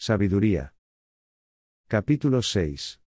Sabiduría. Capítulo 6.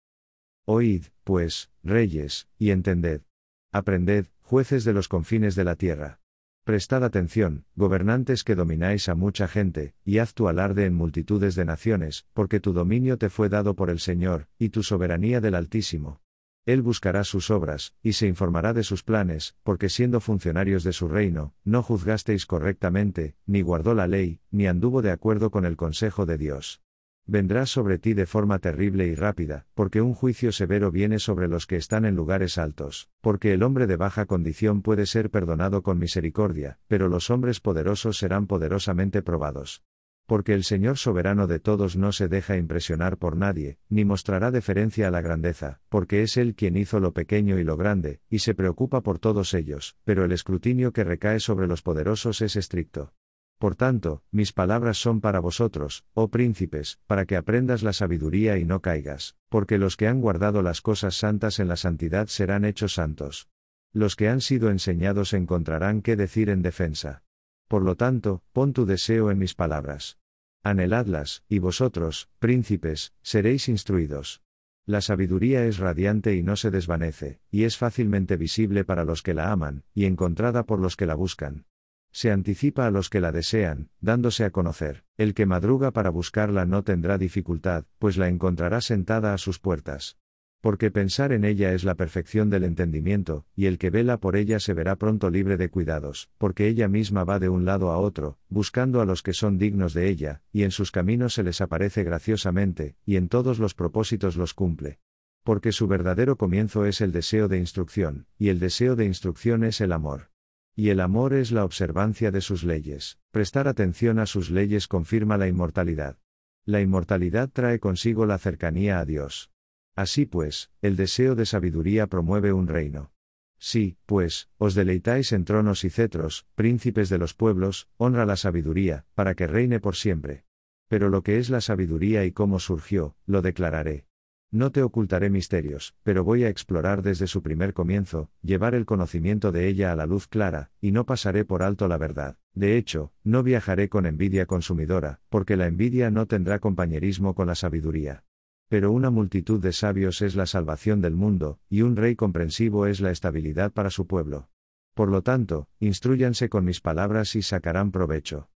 Oíd, pues, reyes, y entended. Aprended, jueces de los confines de la tierra. Prestad atención, gobernantes que domináis a mucha gente, y haz tu alarde en multitudes de naciones, porque tu dominio te fue dado por el Señor, y tu soberanía del Altísimo. Él buscará sus obras, y se informará de sus planes, porque siendo funcionarios de su reino, no juzgasteis correctamente, ni guardó la ley, ni anduvo de acuerdo con el consejo de Dios. Vendrá sobre ti de forma terrible y rápida, porque un juicio severo viene sobre los que están en lugares altos, porque el hombre de baja condición puede ser perdonado con misericordia, pero los hombres poderosos serán poderosamente probados. Porque el Señor soberano de todos no se deja impresionar por nadie, ni mostrará deferencia a la grandeza, porque es Él quien hizo lo pequeño y lo grande, y se preocupa por todos ellos, pero el escrutinio que recae sobre los poderosos es estricto. Por tanto, mis palabras son para vosotros, oh príncipes, para que aprendas la sabiduría y no caigas, porque los que han guardado las cosas santas en la santidad serán hechos santos. Los que han sido enseñados encontrarán qué decir en defensa. Por lo tanto, pon tu deseo en mis palabras. Anheladlas, y vosotros, príncipes, seréis instruidos. La sabiduría es radiante y no se desvanece, y es fácilmente visible para los que la aman, y encontrada por los que la buscan. Se anticipa a los que la desean, dándose a conocer. El que madruga para buscarla no tendrá dificultad, pues la encontrará sentada a sus puertas. Porque pensar en ella es la perfección del entendimiento, y el que vela por ella se verá pronto libre de cuidados, porque ella misma va de un lado a otro, buscando a los que son dignos de ella, y en sus caminos se les aparece graciosamente, y en todos los propósitos los cumple. Porque su verdadero comienzo es el deseo de instrucción, y el deseo de instrucción es el amor. Y el amor es la observancia de sus leyes. Prestar atención a sus leyes confirma la inmortalidad. La inmortalidad trae consigo la cercanía a Dios. Así pues, el deseo de sabiduría promueve un reino. Sí, pues, os deleitáis en tronos y cetros, príncipes de los pueblos, honra la sabiduría, para que reine por siempre. Pero lo que es la sabiduría y cómo surgió, lo declararé. No te ocultaré misterios, pero voy a explorar desde su primer comienzo, llevar el conocimiento de ella a la luz clara, y no pasaré por alto la verdad. De hecho, no viajaré con envidia consumidora, porque la envidia no tendrá compañerismo con la sabiduría. Pero una multitud de sabios es la salvación del mundo, y un rey comprensivo es la estabilidad para su pueblo. Por lo tanto, instrúyanse con mis palabras y sacarán provecho.